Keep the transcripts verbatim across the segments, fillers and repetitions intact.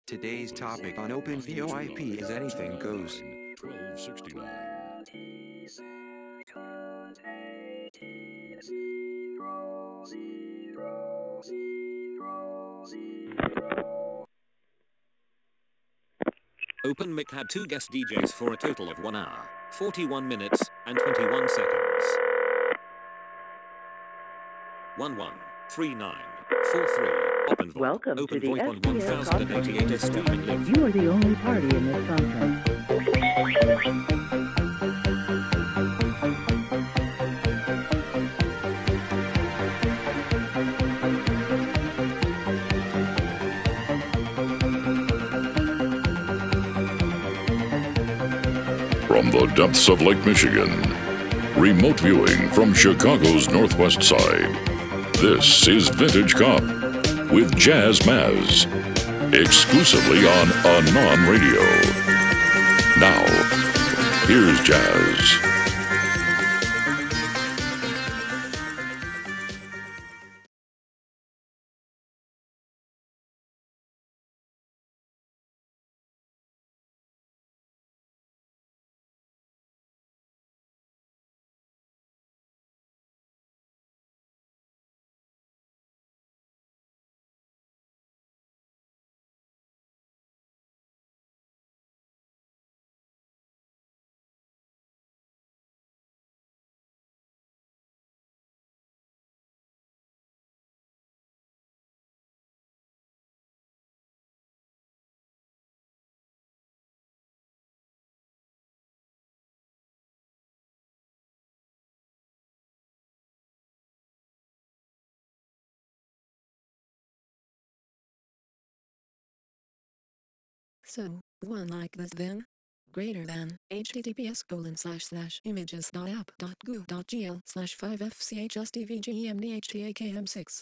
Today's topic on OpenVoIP is anything goes. twelve sixty-nine. OpenMic had two guest D Js for a total of one hour, forty-one minutes, and twenty-one seconds. one one three nine four three. OpenVoIP. Welcome Open to the VoIP on S T S one thousand eighty-eight is streaming live. You are the only party in this conference. From the depths of Lake Michigan, remote viewing from Chicago's northwest side, this is Vintage Cop with Jazz Maz, exclusively on Anon Radio. Now, here's Jazz. So, one like this then? Greater than https colon slash slash images dot app dot goo dot gl slash five fchstvgmdhtakm six.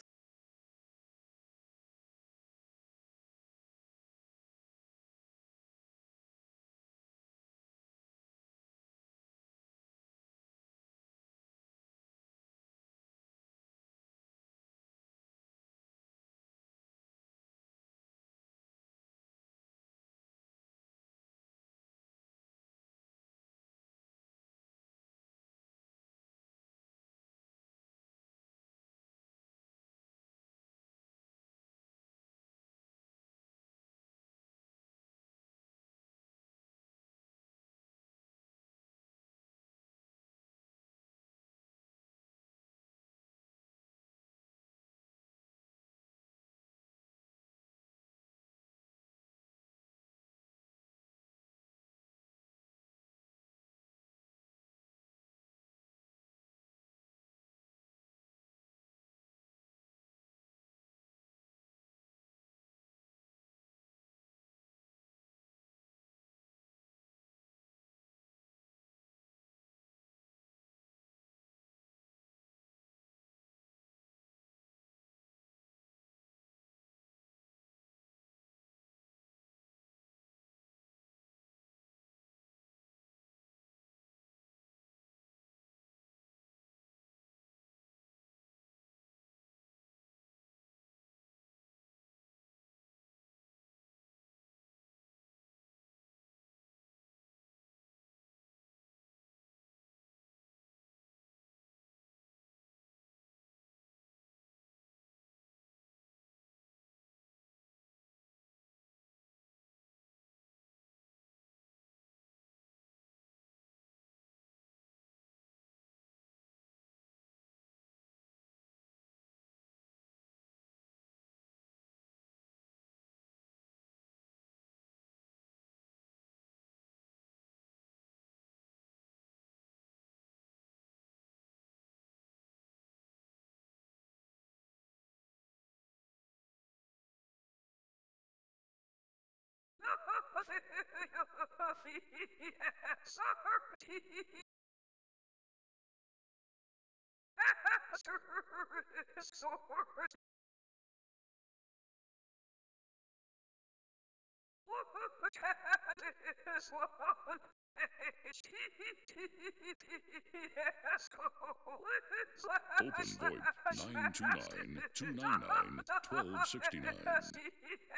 Open VoIP nine two nine two nine nine twelve sixty-nine.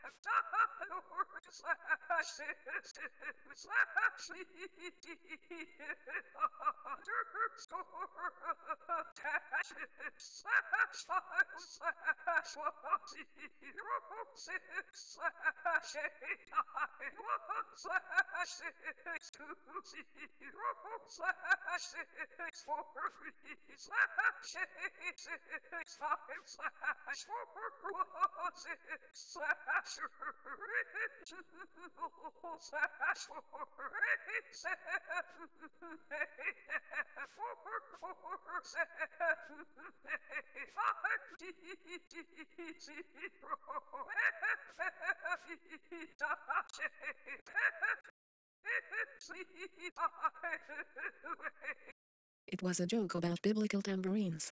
It was a joke about biblical tambourines.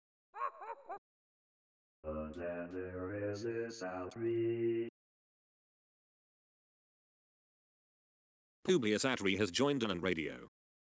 But then there is this outreach. Publius Atri has joined on radio.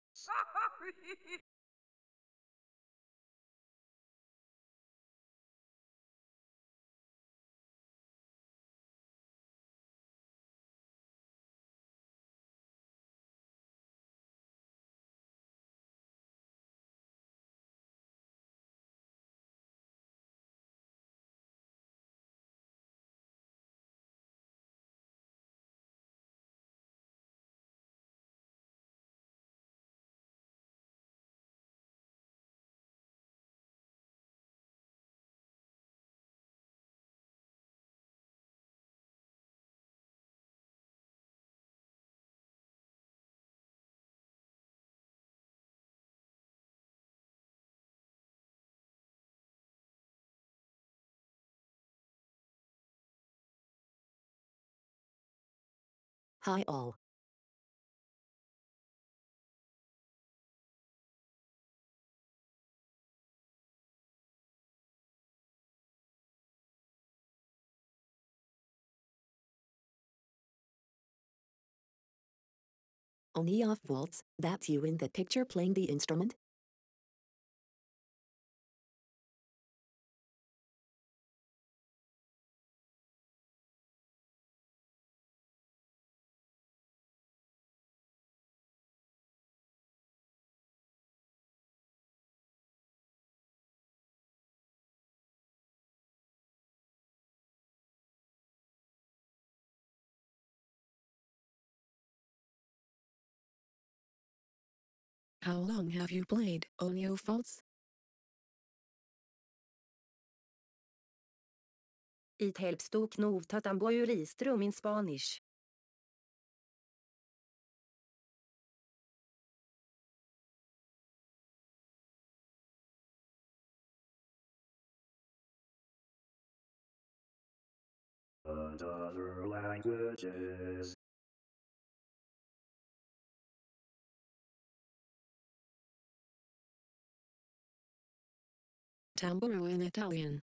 Hi all. Only off Waltz, that's you in the picture playing the instrument? How long have you played Only False? It helps to know that I'm boyuristrum in Spanish. But other languages. Tamburo in Italian.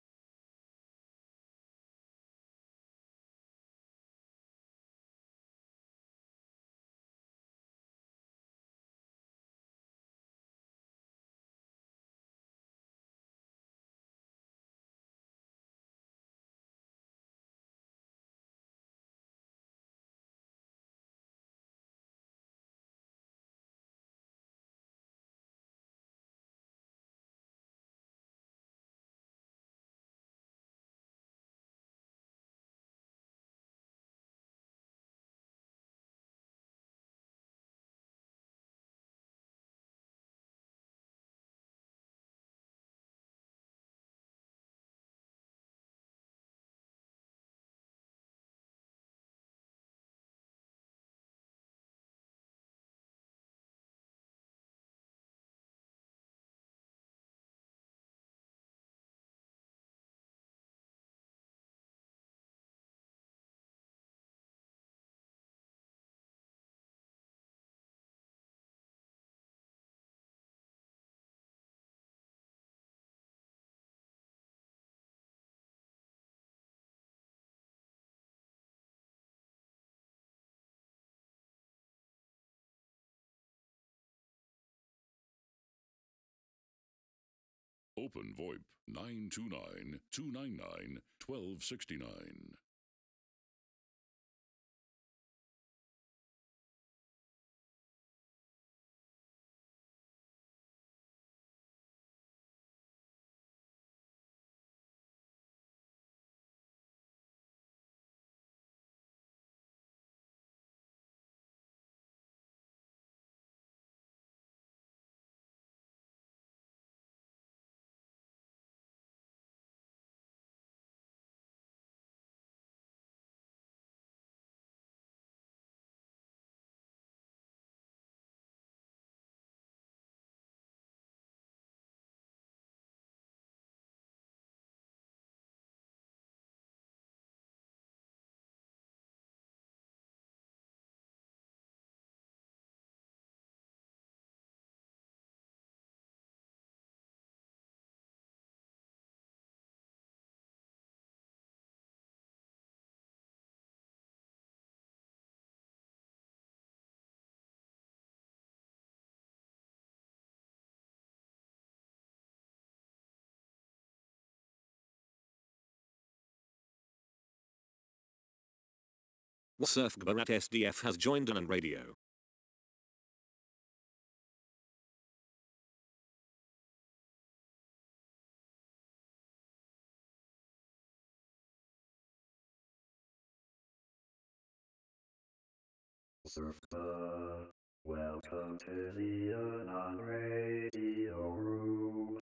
Open VoIP nine two nine, two nine nine, one two six nine. Surf Barat S D F has joined on radio. Surf the welcome to the Anon Radio Room.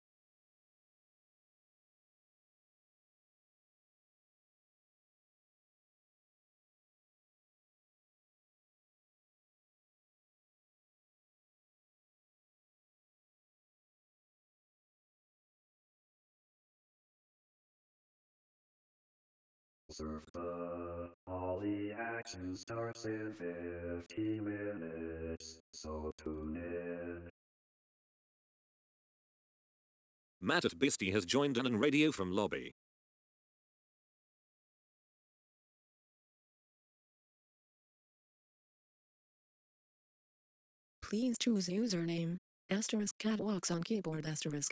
Surf the all the action starts in fifteen minutes, so tune in. Matt at Bisty has joined on radio from lobby. Please choose username. Asterisk cat walks on keyboard asterisk.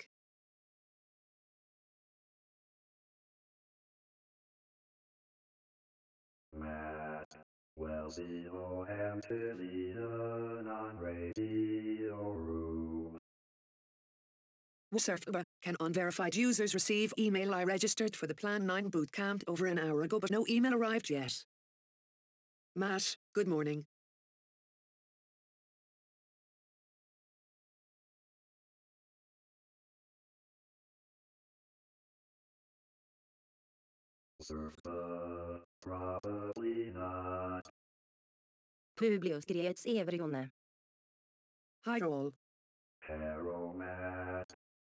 Matt Wells-O M to the Anon Radio Room. Surf Uber, can unverified users receive email? I registered for the Plan nine bootcamp over an hour ago, but no email arrived yet. Matt, good morning. Surf the probably not. Publius Grets Everjone. Hi all. Hello, Matt.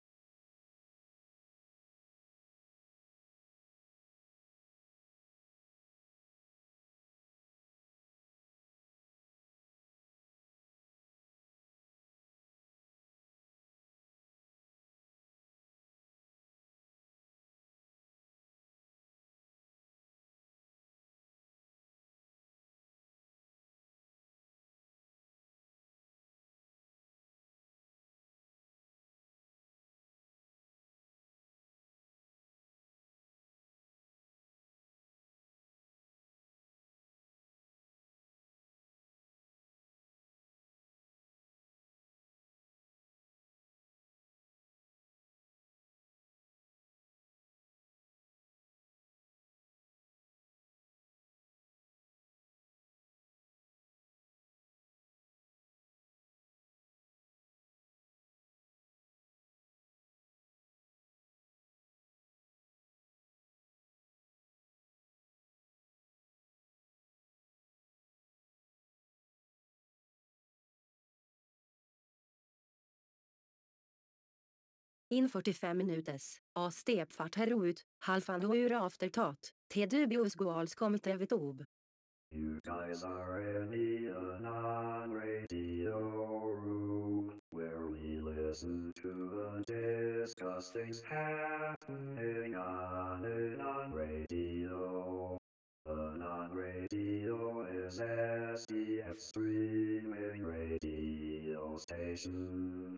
In fyrtiofem minutes, a stepfart herut, halfan ur aftertat, te dubios goals kommit evet ob. You guys are in the Anon Radio Room, where we listen to and discuss things happening on Anon Radio. Anon Radio is S D F streaming radio station.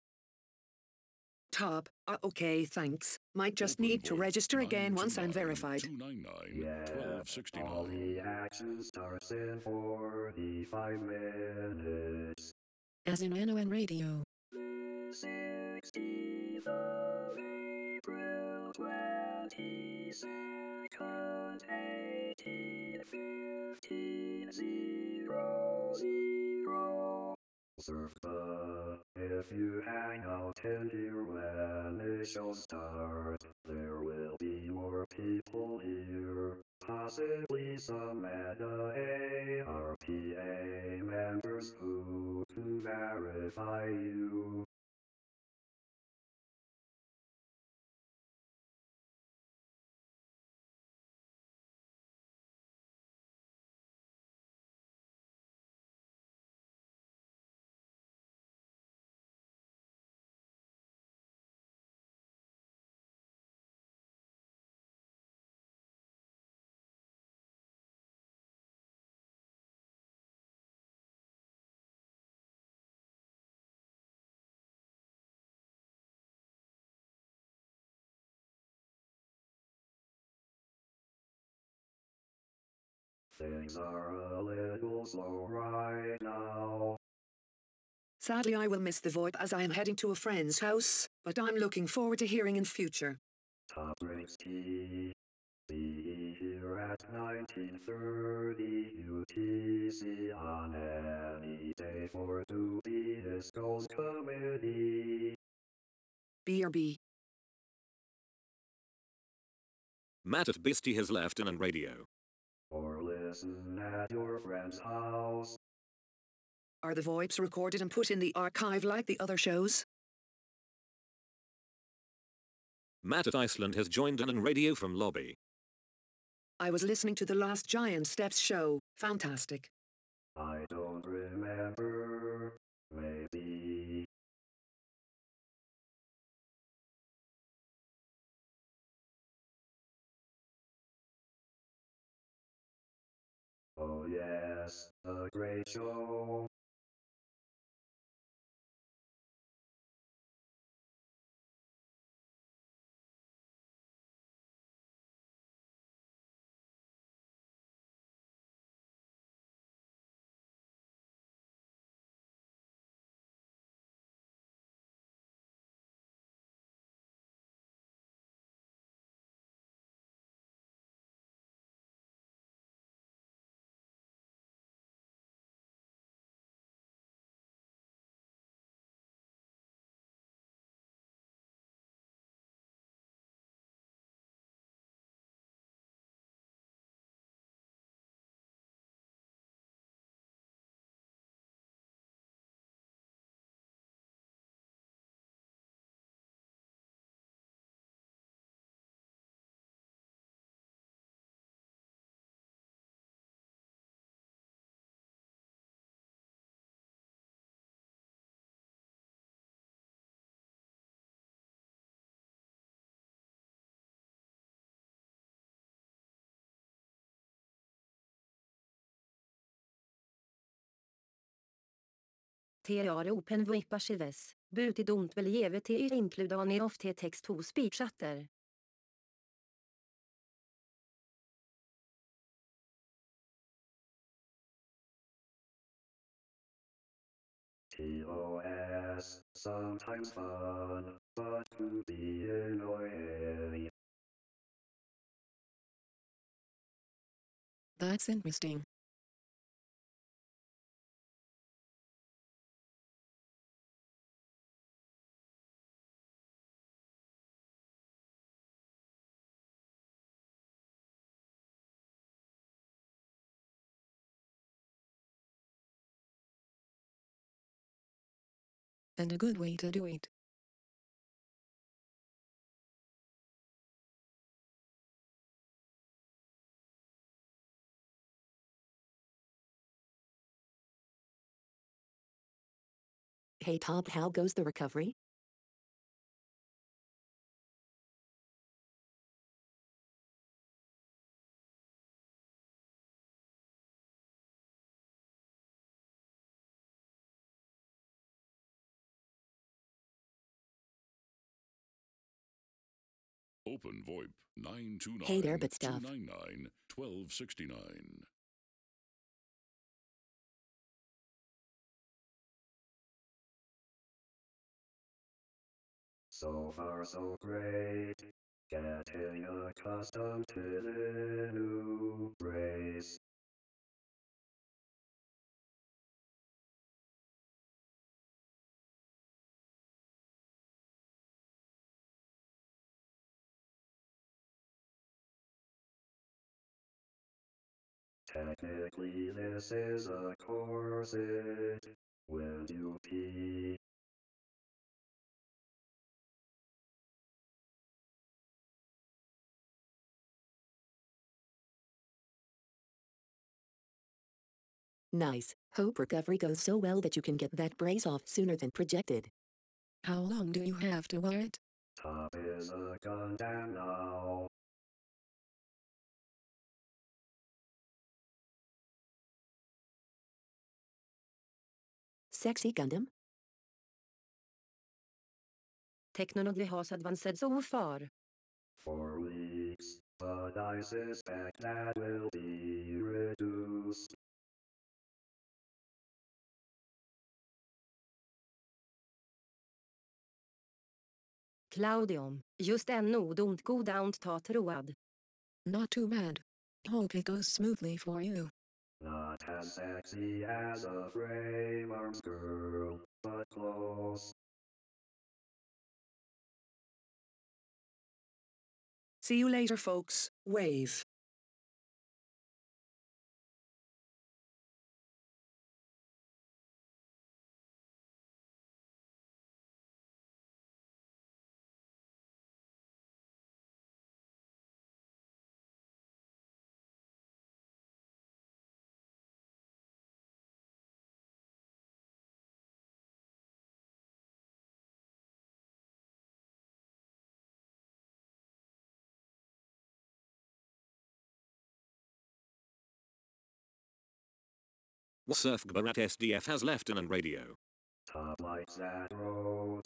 Top, uh, okay, thanks. Might just Open need to voice register again once I'm verified. two nine nine, Yeah, all the action starts in forty-five minutes. As in Anon Radio. sixteenth of April, twenty-second, eighteen fifteen, zero, zero. Surf the, if you hang out till here when the show starts, there will be more people here. Possibly some meta A R P A members who can verify you. Things are a little slow right now. Sadly, I will miss the VoIP as I am heading to a friend's house, but I'm looking forward to hearing in future. Top ranks T. Be here at nineteen thirty U T C on any day for two B Disco's committee. B R B. Matt at Bisty has left and on radio. Or listen at your friend's house. Are the VoIPs recorded and put in the archive like the other shows? Matt at Iceland has joined on radio from lobby. I was listening to the last Giant Steps show. Fantastic. I don't remember. Maybe. Oh yes, a great show. Te are open VoIP archives, but I don't believe it is included any of the text to speech chatter. T O S, sometimes fun, but could be annoying. That's interesting. And a good way to do it. Hey Tom, how goes the recovery? Open VoIP nine two nine, Hey there, but stuff. two nine nine, one two six nine. So far so great, getting accustomed to the new race. Technically this is a corset. Will you pee? Nice. Hope recovery goes so well that you can get that brace off sooner than projected. How long do you have to wear it? Top is a Gundam now. Sexy Gundam? Technology has advanced so far. For weeks, but I suspect that will be reduced. Claudium, just en ord ont goda ont ta troad. Not too bad. Hope it goes smoothly for you. Not as sexy as a frame arms girl, but close. See you later, folks. Wave. Surf Gbarat S D F has left an radio. Top likes that road.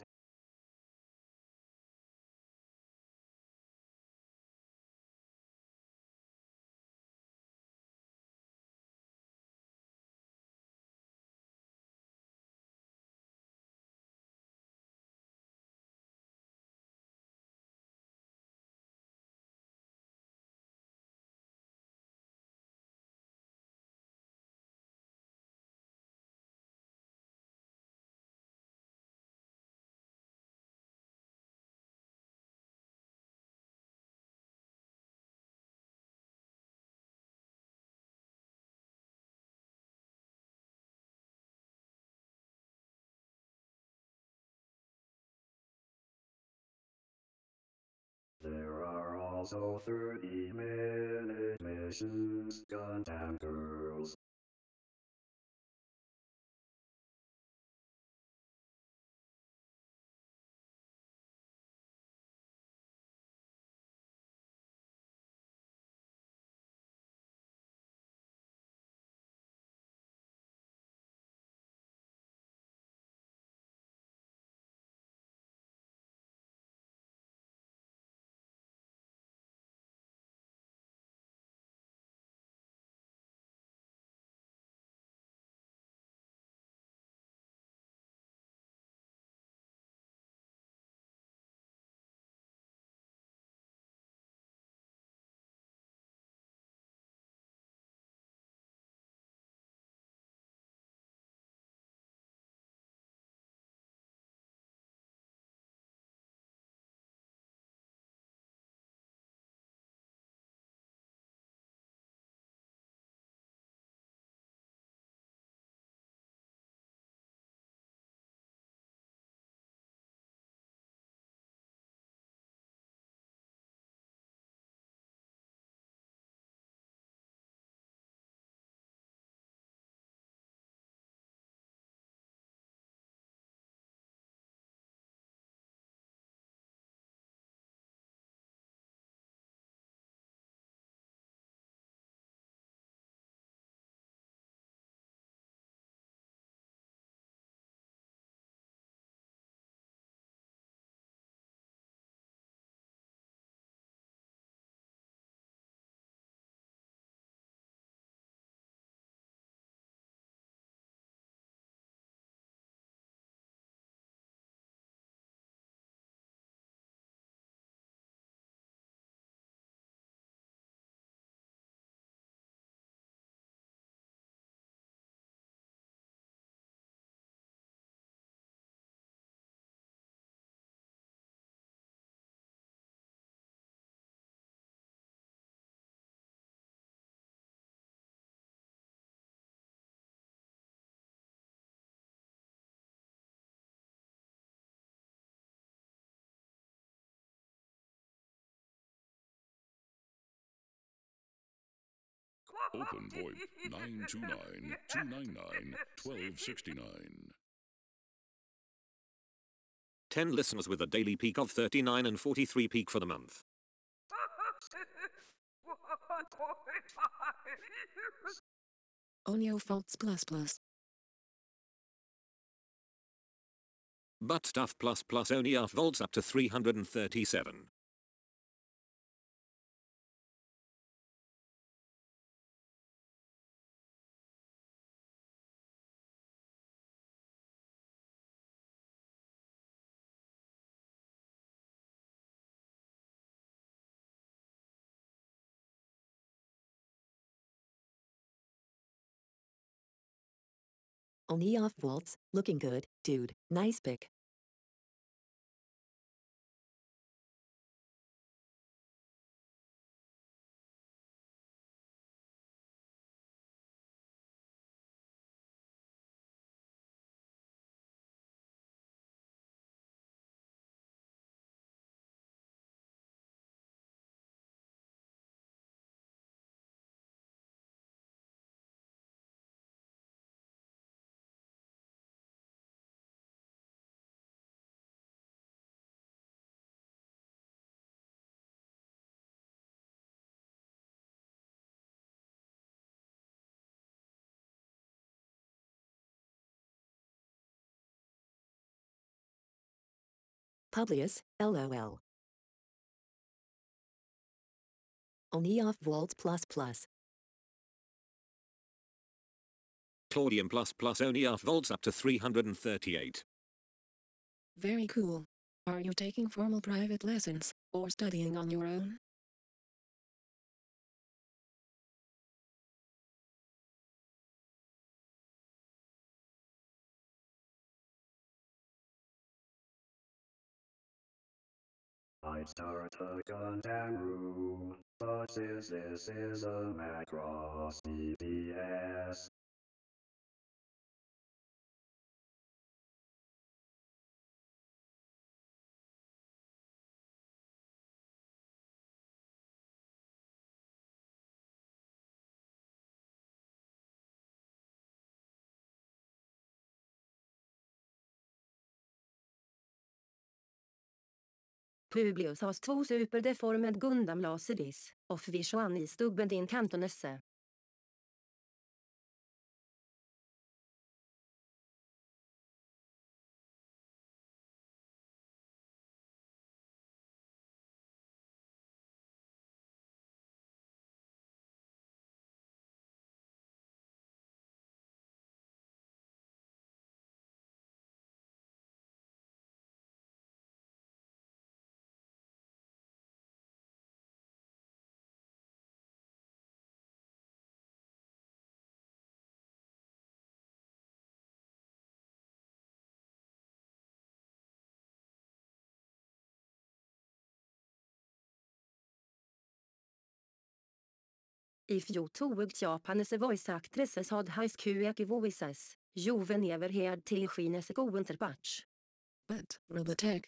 There are also thirty minute missions, Gundam Girls. Open VoIP nine two nine, two nine nine, one two six nine. ten listeners with a daily peak of thirty-nine and forty-three peak for the month. Onio faults plus plus. But stuff plus plus only off volts up to three hundred thirty-seven. Only off Waltz, looking good, dude, nice pic. Publius, lol. Only off Waltz plus plus. Claudium plus plus only off volts up to three hundred thirty-eight. Very cool. Are you taking formal private lessons, or studying on your own? I'd start a Gundam room, but since this is a Macross D P S, Publius has två superdeformed Gundam Laserdis, of Vishuan i stubben din kantonesse. If you took Japanese voice actresses had high Q voices, you will never heard till Chinese counterparts. But, Robotech,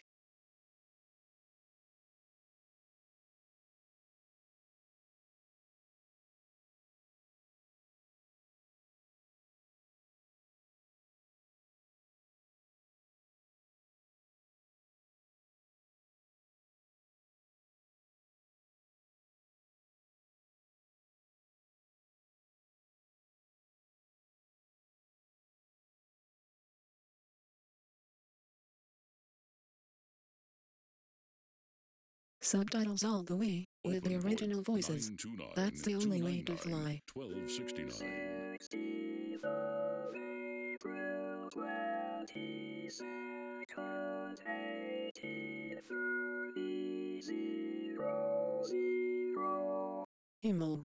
subtitles all the way, with the Open original port voices. nine two nine, That's the only way to two nine nine, fly. twelve sixty-nine. sixteenth of April, twenty-second, eighteen thirty, zero, zero. Himmel.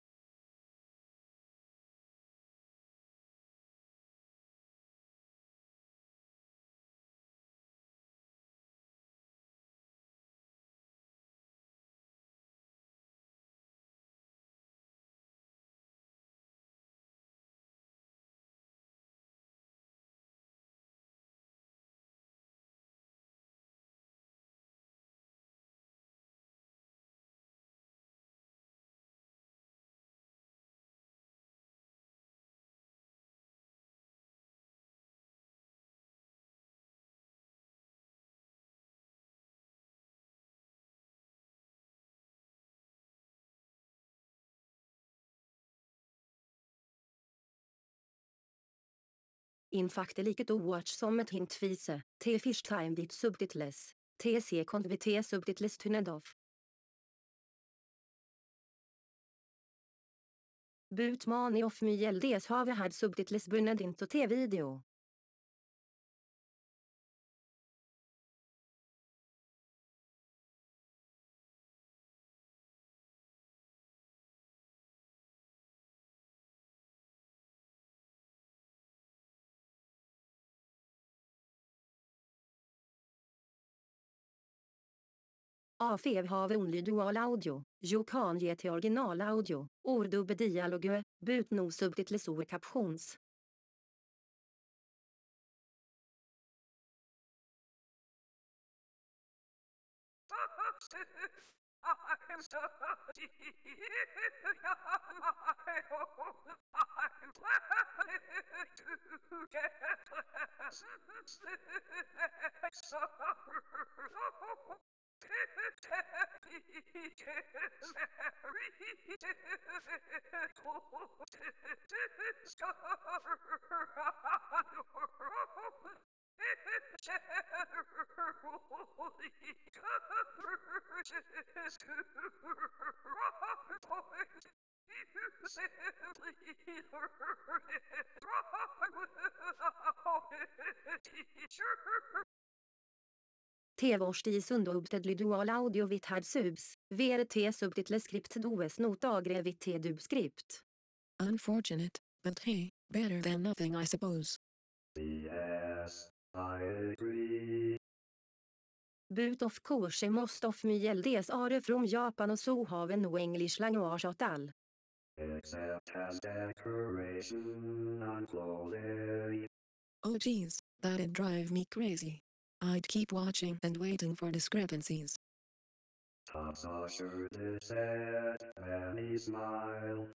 In fact like to watch som ett hint vise, T fish time with subtitles, T second with T subtitles turned off. But many of my L Ds have had subtitles burned into T video. Afev have only dual audio. You kan ge till original audio. Ordubbe dialogue. But no subtitles or captions. I'm sorry. I'm to get less. T V-årstig sundubtedly dual audio vid had subs. V R T subtitles script dos not agre vid T dub script. Unfortunate, but hey, better than nothing I suppose. Yes, I agree. But of course most of my gäldes are from Japan och so have no English language at all. Except as decoration on clothing. Oh geez, that'd drive me crazy. I'd keep watching and waiting for discrepancies. Tom saw shirtless said, and he smiled.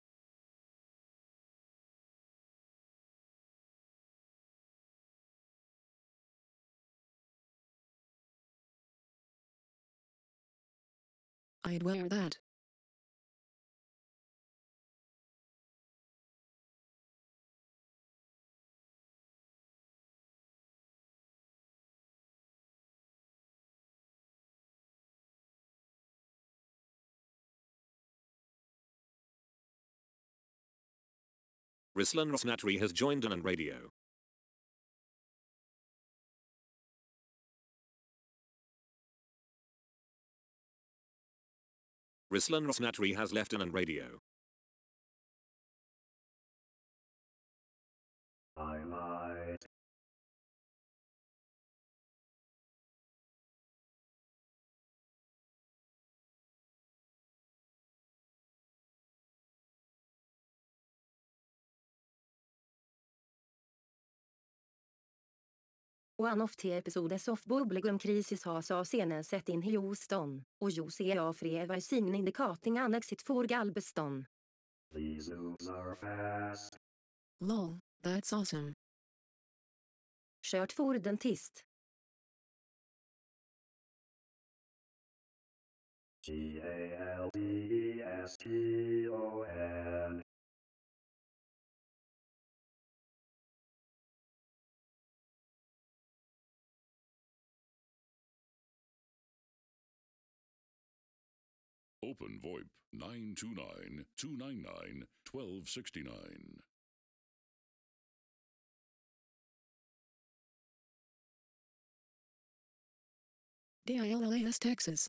I'd wear that. Ruslan Rosnatri has joined on radio. Ruslan Rosnatri has left on radio. I might. One of the episodes of Bubblegum Crisis has a scene set in Houston, och you see a free sign indicating an exit for Galveston. These noobs are fast. Lol, that's awesome. Kört for dentist. G A L D E S T O N. Open VoIP nine two nine, two nine nine, one two six nine. Dallas, Texas.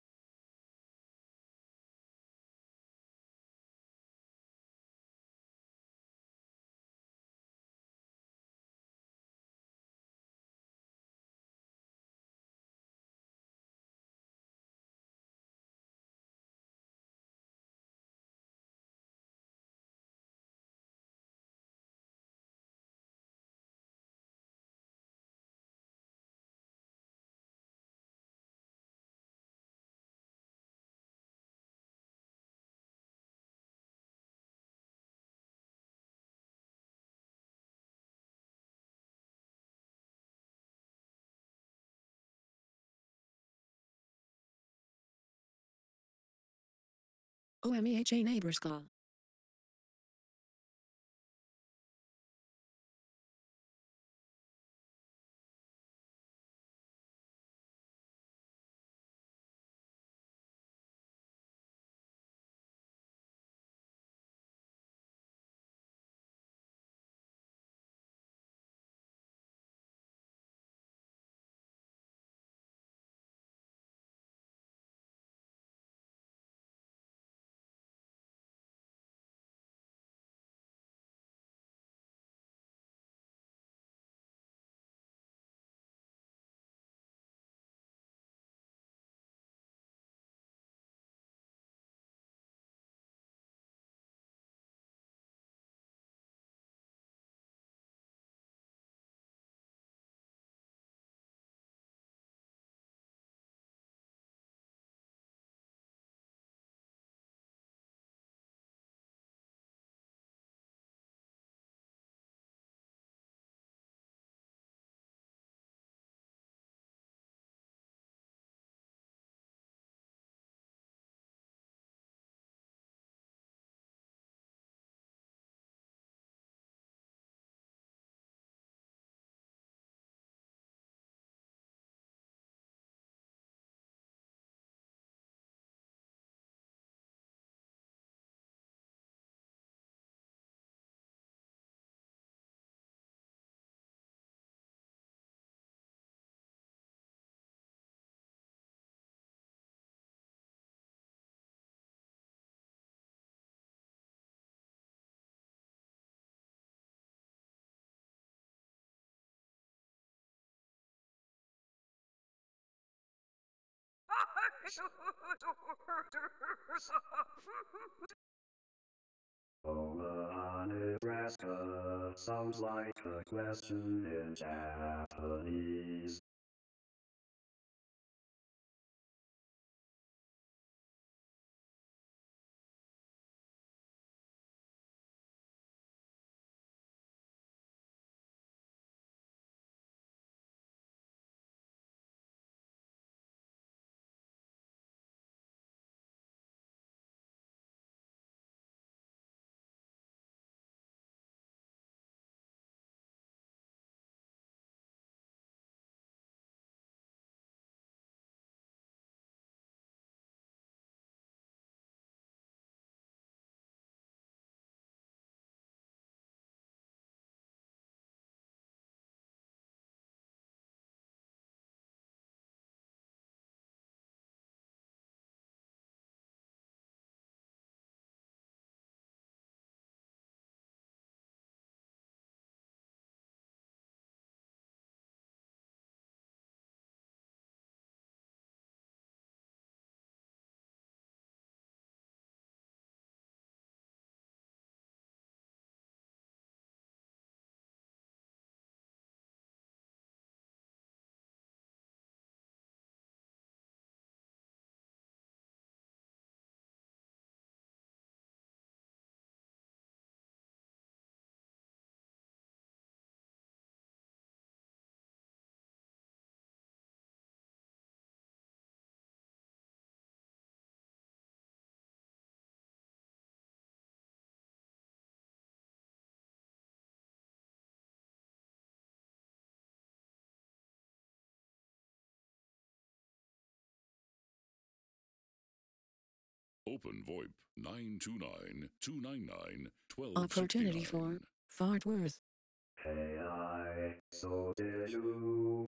O M E H A neighbors call. Omaha, Nebraska sounds like a question in Japanese. Open VoIP nine two nine, two nine nine, one two six Opportunity for nine. Fort Worth. Hey, I, so did you?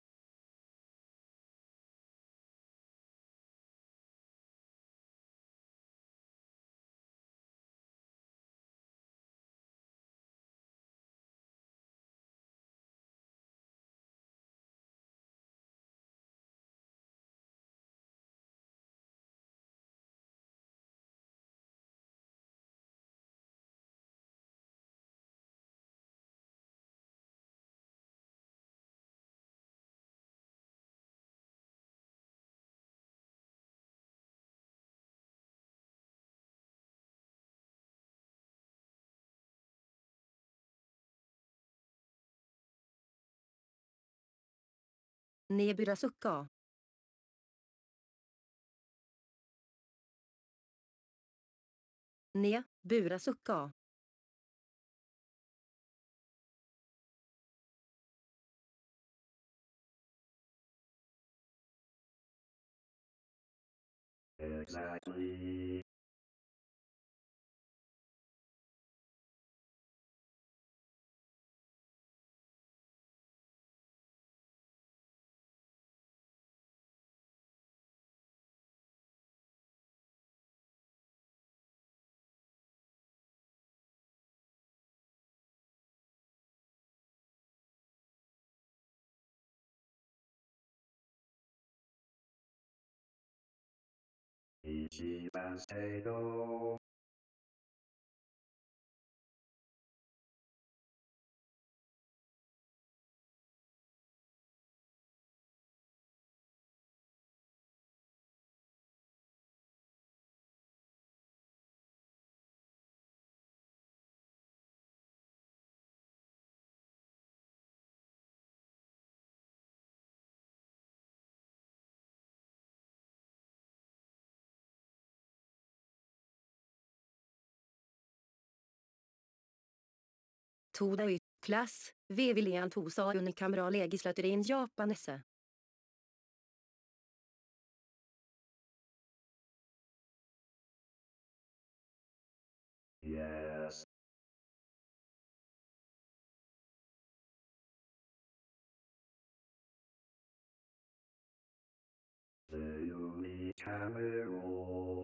Neburasuka. Ne, Burasuka. Exactly. Ichi Potato. Todai, klass, vevilian tosa unikamera legislaturin japanese. Yes. The unicameral.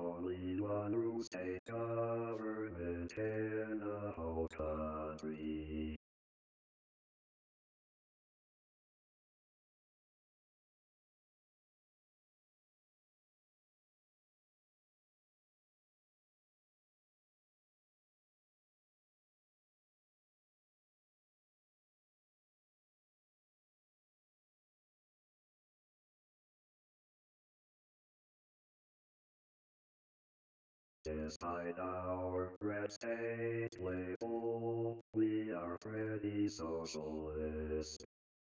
only one rule state government in the whole country. Despite our red state label, we are pretty socialist.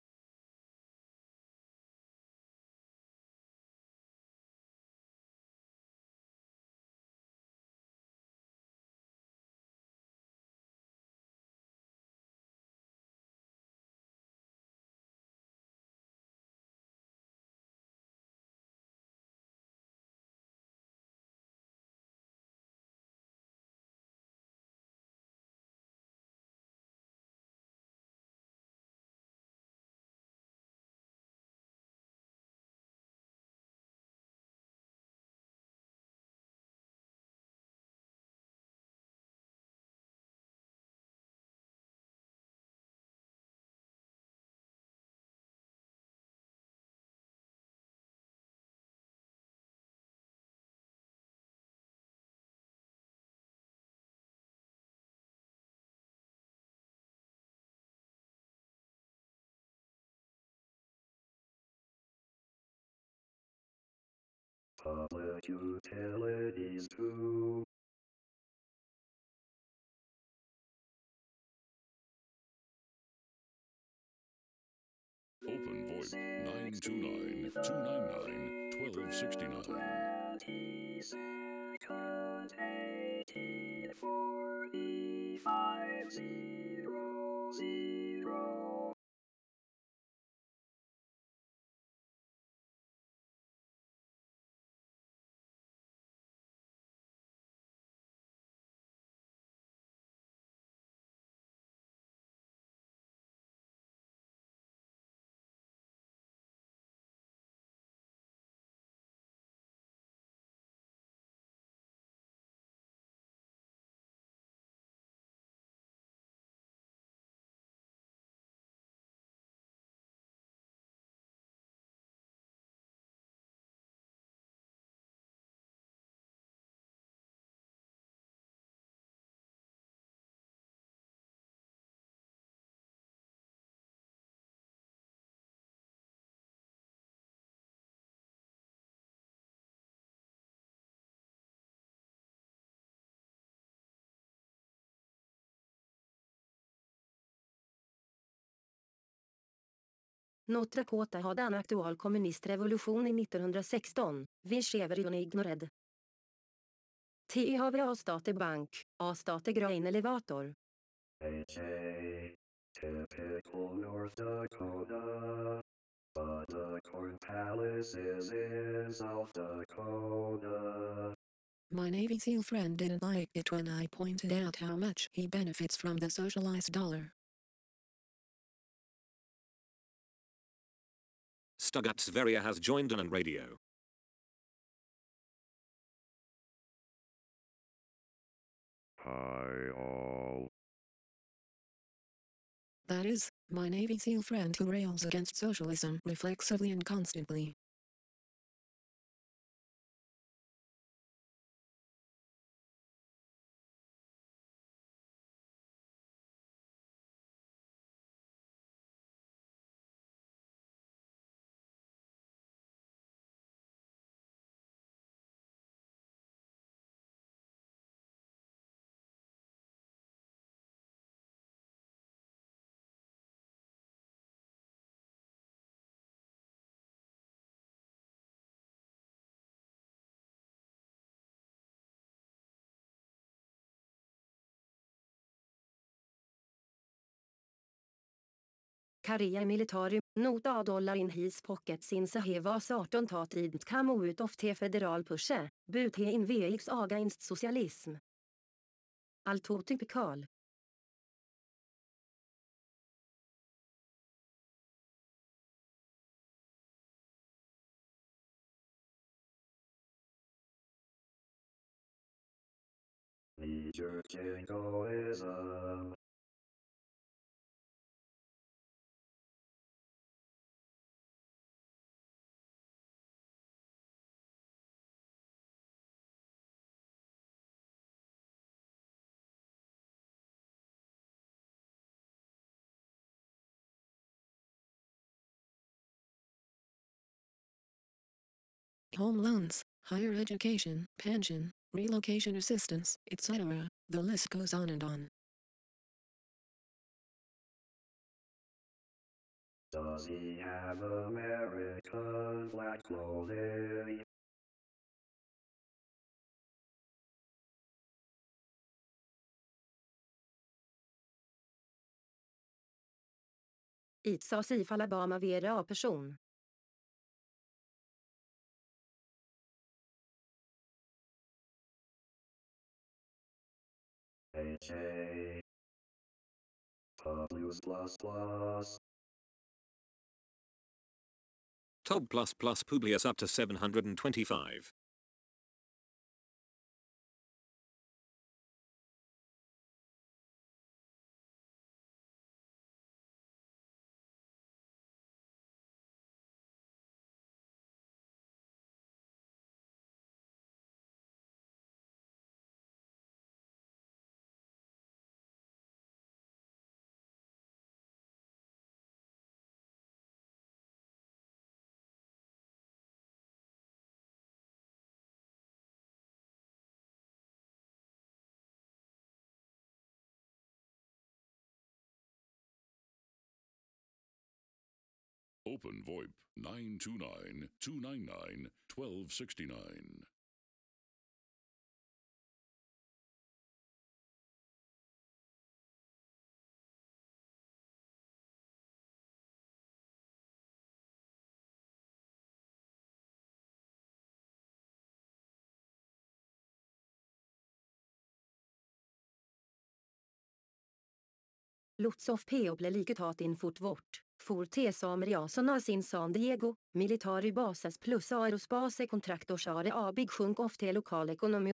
Public utilities too. Open VoIP nine two nine, two nine nine, one two six nine. twenty-second, eighteen forty-five, zero, zero. Notre Kota hade en aktual kommunistrevolution i nittonhundrasexton, vi skever i ignored. T har vi A-state bank, A-state grain elevator. H A, typical North Dakota. But the corn palace is in South Dakota. My Navy SEAL friend didn't like it when I pointed out how much he benefits from the socialized dollar. Stugatsveria has joined on radio. Hi all. That is, my Navy SEAL friend who rails against socialism reflexively and constantly. Karriär military, nota dollar in his pocket since he was arton tatid come out of the federal push, but he in V X against socialism. Allt typical. your jingoism. Home loans, higher education, pension, relocation assistance, et cetera. The list goes on and on. Does he have American black clothing? Itsas if Alabama vera person. H A. Publius plus plus. Tob plus plus Publius up to seven hundred twenty-five. Open VoIP nine two nine, two nine nine, one two six nine. Lots of P O ble like tatt inn fort vårt. For te sameriason av sin San Diego, military bases plus aerospace contractors are a big chunk of the local economy.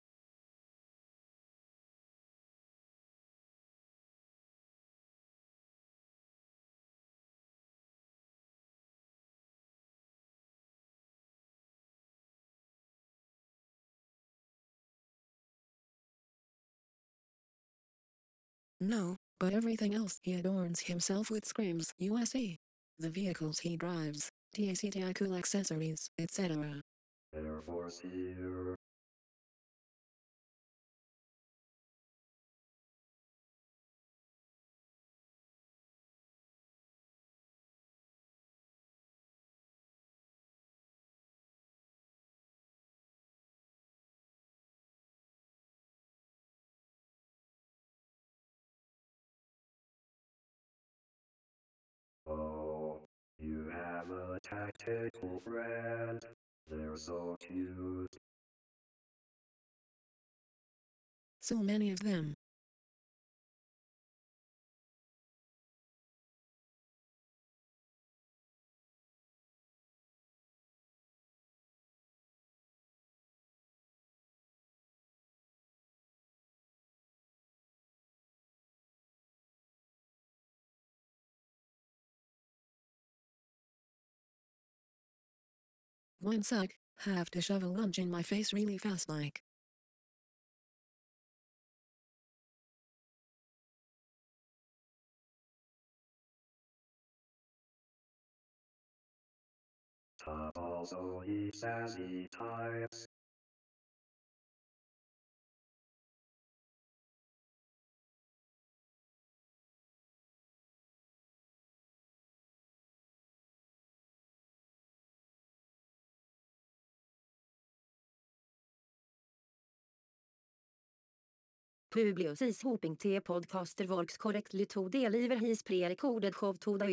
No, but everything else he adorns himself with screams U S A. The vehicles he drives, T A C T I cool accessories, et cetera. Air Force here. Oh, you have a tactical friend. They're so cute. So many of them. One sec, have to shove a lunch in my face really fast like. Top also he says he types. Publius is hoping te podcaster works correctly to deliver his pre-recorded show to the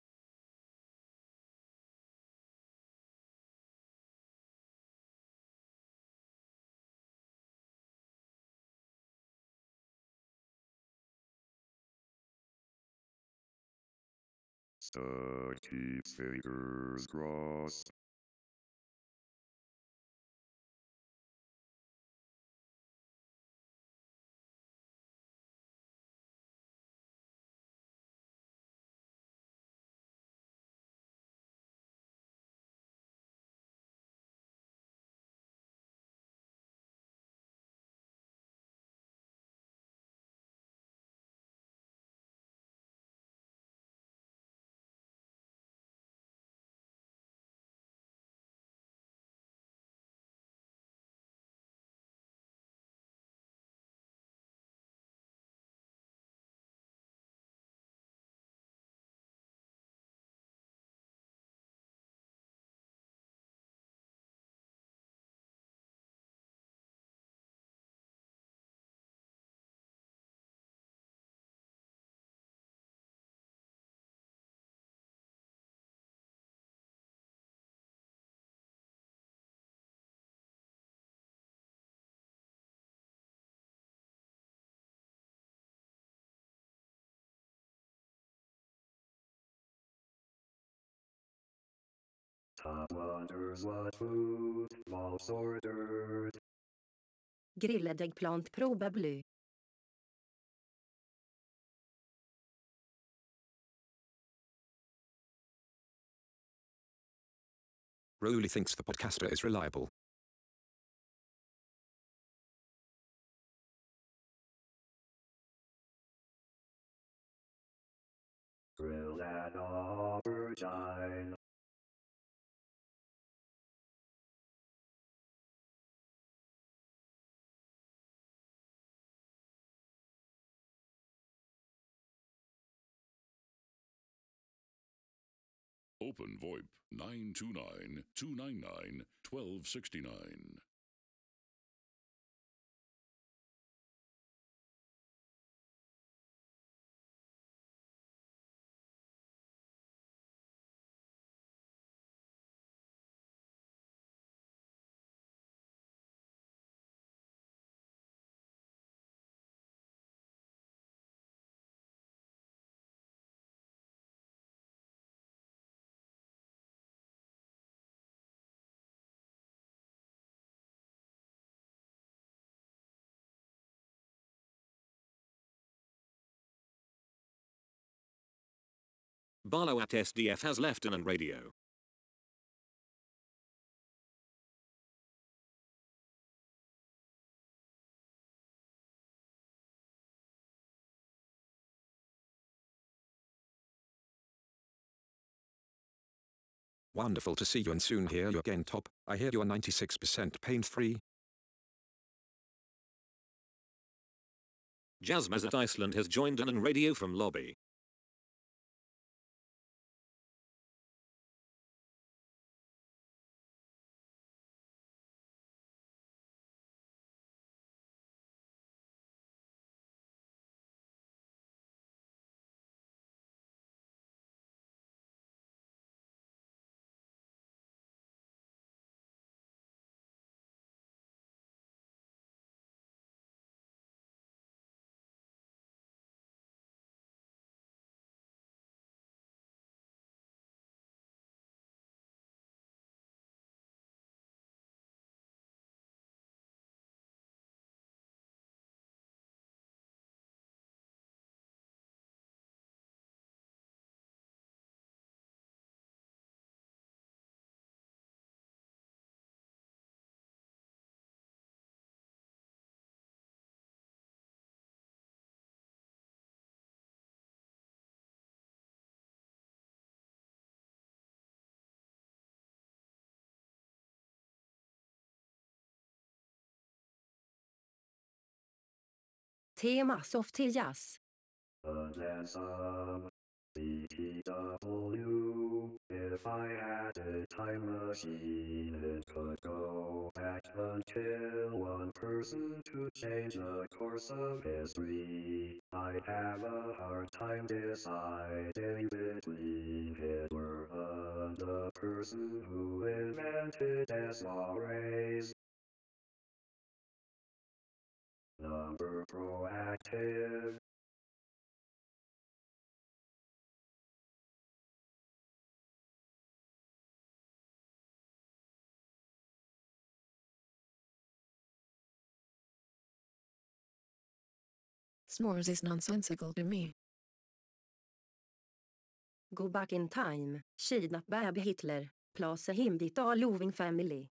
So keep fingers crossed. Top wonders what food Mouse ordered. Grilled eggplant probably. Rowley thinks the podcaster is reliable. Grilled an aubergine. Open VoIP nine two nine, two nine nine, one two six nine. Barlow at S D F has left an radio. Wonderful to see you and soon hear you again, Top. I hear you are ninety-six percent pain-free. Jasmaz at Iceland has joined an radio from lobby. Tema soft till jazz. And then some. B T W. If I had a time machine, it could go back and kill one person to change the course of history. I'd have a hard time deciding between Hitler and the person who invented Tesla rays. Number proactive. S'mores is nonsensical to me. Go back in time. Kidnap baby Hitler. Place him dit all loving family.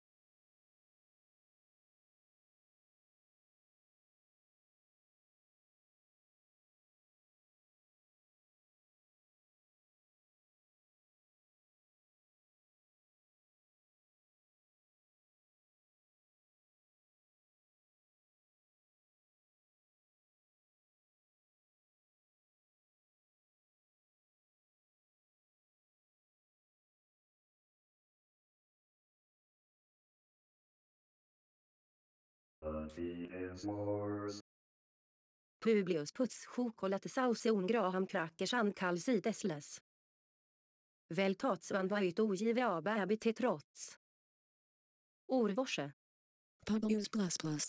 Convenience wars. Publius puts chokoladesaus on Graham crackers and kalsidesles. Väl tots van vajt ogiva baby till trots. Orvorse. Publius plus plus.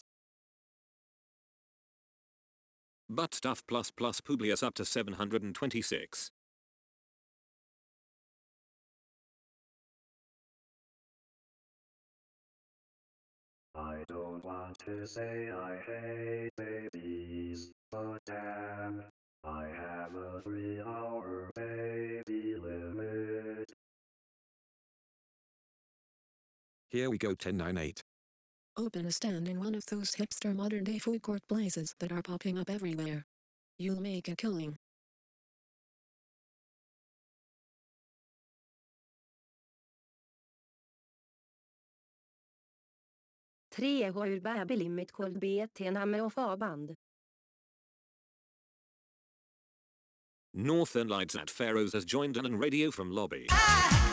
But stuff plus plus Publius up to seven hundred twenty-six. want to say I hate babies, but damn, I have a three-hour baby limit. Here we go ten nine eight. Open a stand in one of those hipster modern-day food court places that are popping up everywhere. You'll make a killing. tre H Baby Limit Cold B T Namme och Faband. Northern Lights at Pharaohs has joined on radio from lobby. I